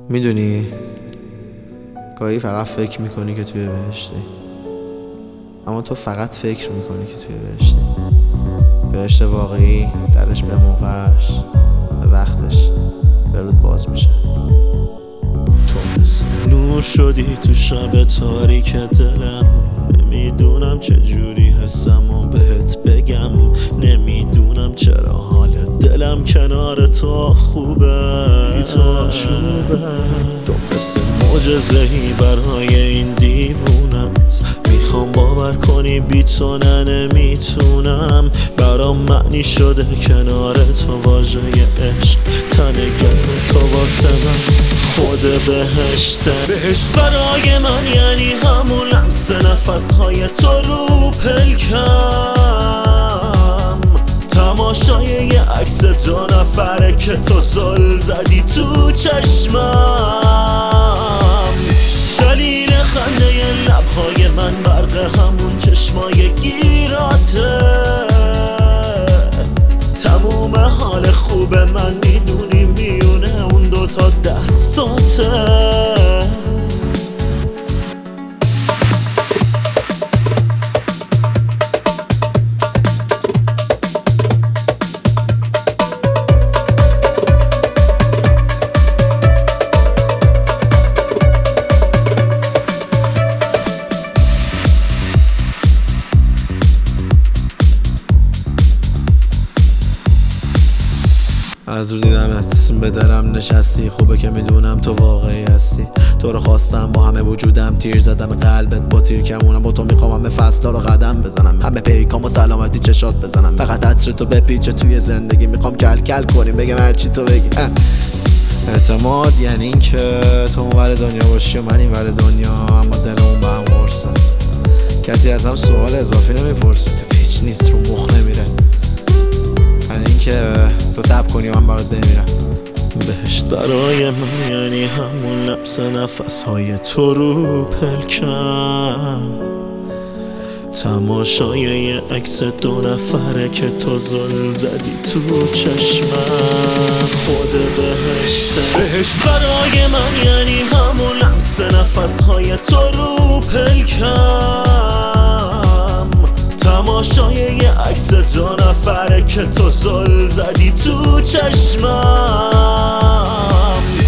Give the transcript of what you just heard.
میدونی گاهی فقط فکر میکنی که توی بهشتی، اما تو فقط فکر میکنی که توی بهشتی. بهشت واقعی درش به موقعش به وقتش به رود باز میشه. تو مثل نور شدی تو شب تاریک دلم، نمیدونم چجوری حسم و بهت بگم، نمیدونم چرا حال دلم کنار تو خوبه، بی تو آشوبه. تو مثل معجزه‌ای برای این دیوونت، میخوام باور کنی بی تو نمیتونم. برام معنی شده کنار تو واژه عشق، تن گرم تو واسه من خود بهشته. بهشت برای من یعنی همون لمس نفسهای تو رو پلکم، تماشای یه عکس دو نفره که تو زل زدی تو چشمم. دلیل خنده لبهای من برق همون چشمای گیراته، تموم حال خوب من میدونی میونه اون دوتا دستاته. از رو دیدمت به دلم نشستی، خوبه که میدونم تو واقعی هستی. تو رو خواستم با همه وجودم، تیر زدم قلبت با تیر کمونم. با تو میخوام همه فصلا رو قدم بزنم، همه پیکام و سلامتی چشات بزنم. فقط عطر تو بپیچه توی زندگی، میخوام کل کل کنیم بگم هرچی تو بگی. اعتماد یعنی این که تو اونور دنیا باشی و من اینور دنیا، اما دلمون به هم قرصه. کسی از هم سوال اضافی نمیپرسه، تو پیچ نیست رو مخ نمیره. یعنی این که تو تب کنی و من برات بمیرم. بهشت برای من یعنی همون لمس نفسهای تو رو پلکم، تماشای یه عکس دو نفره که تو زل زدی تو چشمم. خود بهشته. بهشت برای من یعنی همون لمس نفسهای تو رو پلکم، تماشای یه عکس دو نفره که تو زل زدی تو چشمم.